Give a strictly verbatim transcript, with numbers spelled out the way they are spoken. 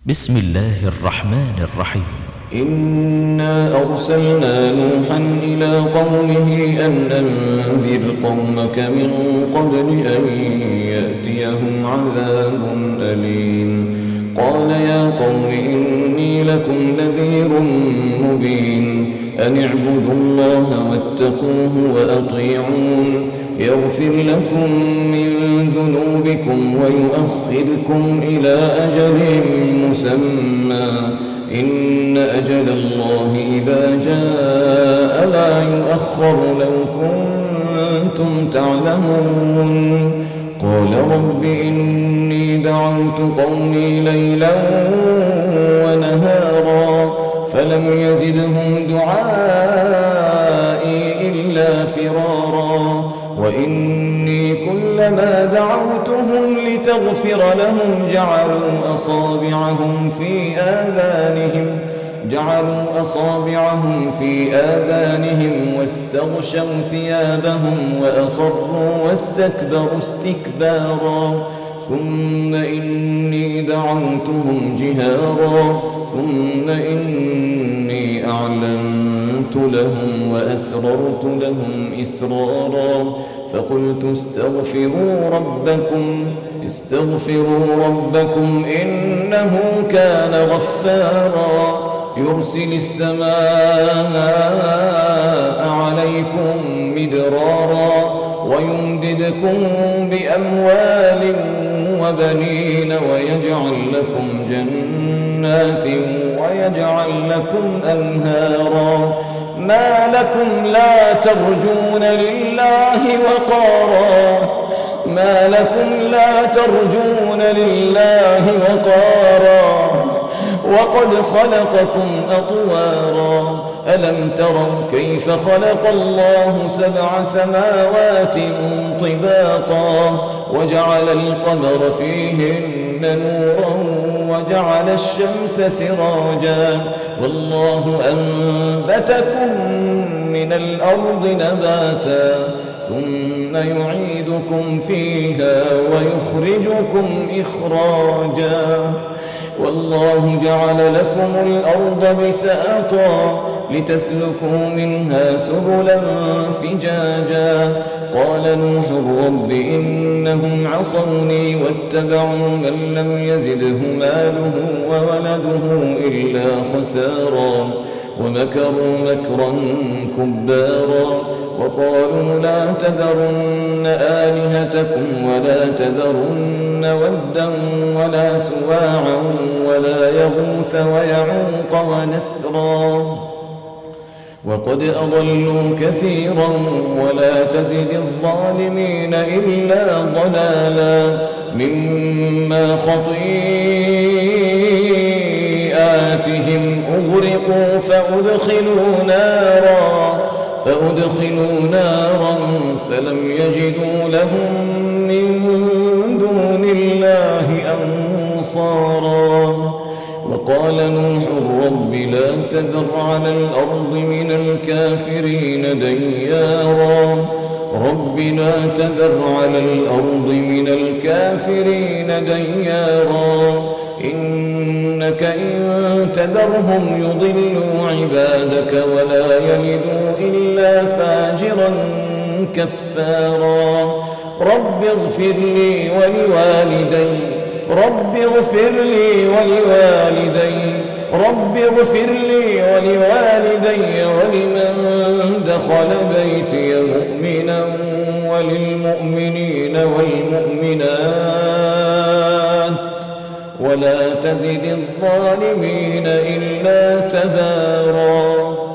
بسم الله الرحمن الرحيم. إنا أرسلنا نوحا إلى قومه أن أنذر قومك من قبل أن يأتيهم عذاب أليم. قال يا قوم إني لكم نذير مبين أن اعبدوا الله واتقوه وأطيعون يغفر لكم من ذنوبكم ويؤخركم إلى أجل مسمى إن أجل الله إذا جاء لا يؤخر لو كنتم تعلمون. قال رب إني دعوت قومي ليلا ونهارا فلم يزدهم دعائي إلا فرارا وإني كلما دعوتهم لتغفر لهم جعلوا أصابعهم في آذانهم جعلوا أصابعهم في آذانهم واستغشوا ثيابهم وأصروا واستكبروا استكبارا ثم إني دعوتهم جهارا ثم إني أعلنت لهم وأسررت لهم إسرارا فقلت استغفروا ربكم استغفروا ربكم إنه كان غفارا يرسل السماء عليكم مدرارا ويمددكم بأموال وبنين ويجعل لكم جنات ويجعل لكم أنهارا ما لكم لا ترجون لله وقارا ما لكم لا ترجون لله وقارا وقد خلقكم أطوارا ألم تروا كيف خلق الله سبع سماوات طباقا وجعل القمر فيهن نورا وجعل الشمس سراجا والله أنبتكم من الأرض نباتا ثم يعيدكم فيها ويخرجكم إخراجا والله جعل لكم الأرض بساطا لتسلكوا منها سبلا فجاجا قال نوح رب إنهم عصوني واتبعوا من لم يزده ماله وولده إلا خسارا ومكروا مكرا كبارا وقالوا لا تذرن آلهتكم ولا تذرن ودا ولا سواعا ولا يغوث ويعوق ونسرا وقد أضلوا كثيرا ولا تزد الظالمين إلا ضلالا مما خطيئاتهم أغرقوا فأدخلوا نارا فأدخلوا نارا فلم يجدوا لهم من دون الله أنصارا وقال نوح رب لا تذر على الأرض من الكافرين ديارا رب لا تذر على الأرض من الكافرين ديارا إنك إن تذرهم يضلوا عبادك ولا يلدوا إلا فاجرا كفارا رب اغفر لي ولوالدي رب اغفر لي ولوالدي رب اغفر لي ولوالدي ولمن دخل بيتي مؤمنا وللمؤمنين والمؤمنات ولا تزد الظالمين إلا تبارا.